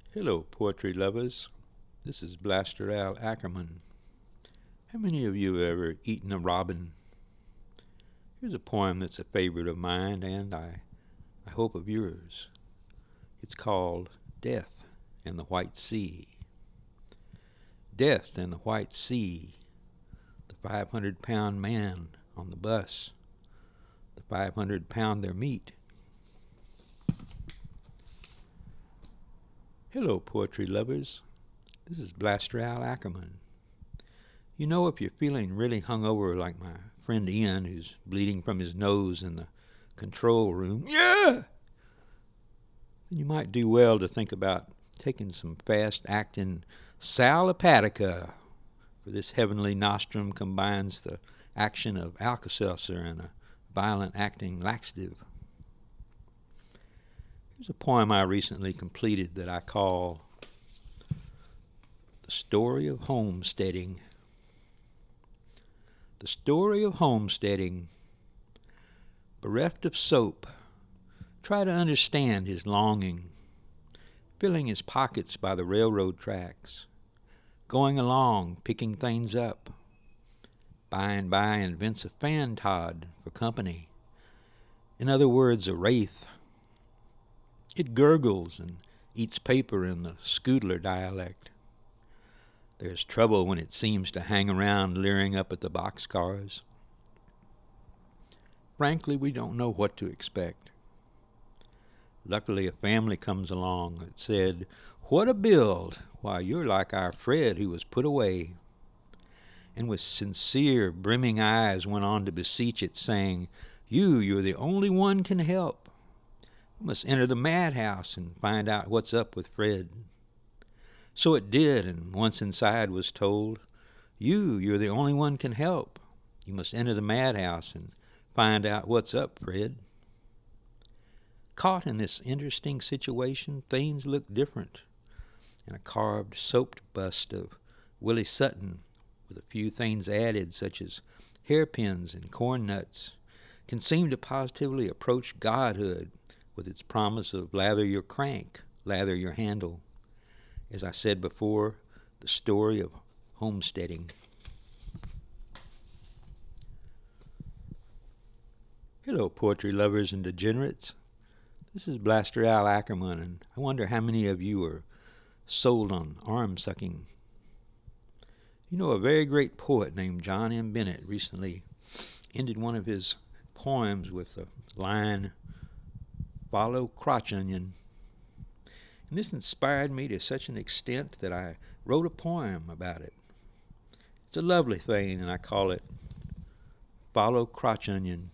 Hello, poetry lovers. This is Blaster Al Ackerman. How many of you have ever eaten a robin? Here's a poem that's a favorite of mine and I hope of yours. It's called Death and the White Sea. Death and the White Sea, the 500-pound man on the bus, the 500-pounder meat. Hello, poetry lovers. This is Blaster Al Ackerman. You know, if you're feeling really hungover like my friend Ian, who's bleeding from his nose in the control room, then you might do well to think about taking some fast-acting Sal Hepatica, for this heavenly nostrum combines the action of Alka-Seltzer and a violent-acting laxative. Here's a poem I recently completed that I call The Story of Homesteading. The story of homesteading. Bereft of soap, try to understand his longing, filling his pockets by the railroad tracks, going along, picking things up. By and by invents a fan-tod for company. In other words, a wraith. It gurgles and eats paper in the Scoodler dialect. There's trouble when it seems to hang around leering up at the boxcars. Frankly, we don't know what to expect. Luckily, a family comes along that said, "What a build! Why, you're like our Fred who was put away." And with sincere, brimming eyes went on to beseech it, saying, You're the only one can help. You must enter the madhouse and find out what's up with Fred." So it did, and once inside was told, You're the only one can help. You must enter the madhouse and find out what's up, Fred." Caught in this interesting situation, things looked different. And a carved soaped bust of Willie Sutton, with a few things added, such as hairpins and corn nuts, can seem to positively approach godhood with its promise of lather your crank, lather your handle. As I said before, the story of homesteading. Hello, poetry lovers and degenerates. This is Blaster Al Ackerman, and I wonder how many of you are sold on arm-sucking. You know, a very great poet named John M. Bennett recently ended one of his poems with the line, "Follow crotch onion." And this inspired me to such an extent that I wrote a poem about it. It's a lovely thing, and I call it Follow Crotch Onion.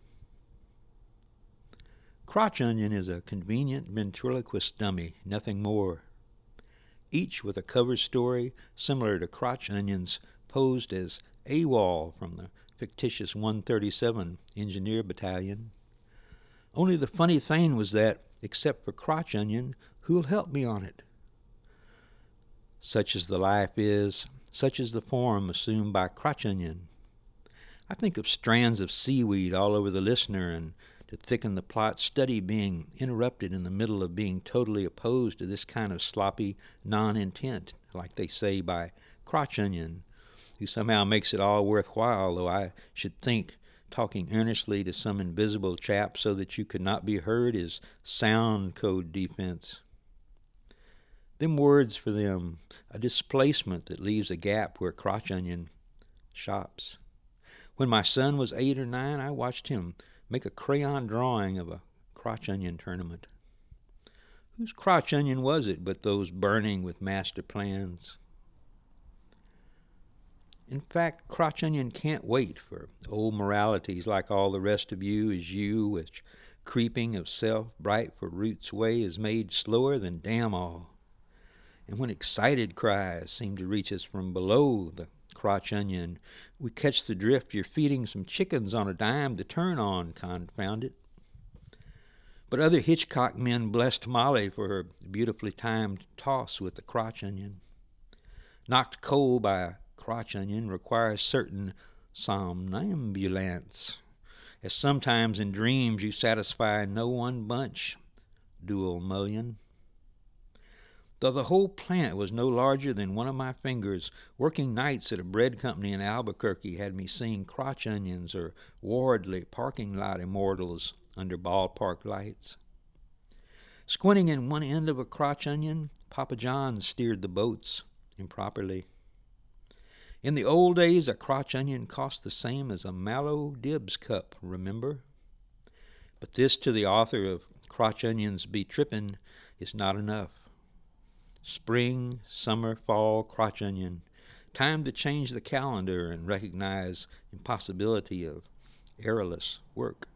Crotch onion is a convenient ventriloquist dummy, nothing more. Each with a cover story similar to Crotch Onion's posed as AWOL from the fictitious 137 Engineer Battalion. Only the funny thing was that, except for Crotch Onion, who'll help me on it? Such as the life is, such is the form assumed by Crotch Onion. I think of strands of seaweed all over the listener, and to thicken the plot, study being interrupted in the middle of being totally opposed to this kind of sloppy non-intent, like they say, by Crotch Onion, who somehow makes it all worthwhile, though I should think talking earnestly to some invisible chap so that you could not be heard is sound code defense. Them words for them, a displacement that leaves a gap where Crotch Onion shops. When my son was 8 or 9, I watched him make a crayon drawing of a Crotch Onion tournament. Whose Crotch Onion was it but those burning with master plans? In fact, Crotch Onion can't wait for old moralities like all the rest of you, as you, which creeping of self bright for roots way is made slower than damn all. And when excited cries seem to reach us from below the Crotch Onion, we catch the drift you're feeding some chickens on a dime to turn on, confound it. But other Hitchcock men blessed Molly for her beautifully timed toss with the Crotch Onion. Knocked cold by a Crotch Onion requires certain somnambulance, as sometimes in dreams you satisfy no one bunch, dual mullion. Though the whole plant was no larger than one of my fingers, working nights at a bread company in Albuquerque had me seeing crotch onions or Wardley parking lot immortals under ballpark lights. Squinting in one end of a crotch onion, Papa John steered the boats improperly. In the old days, a crotch onion cost the same as a Mallow Dibs cup, remember? But this, to the author of Crotch Onions Be Trippin', is not enough. Spring, summer, fall, crotch onion. Time to change the calendar and recognize impossibility of errorless work.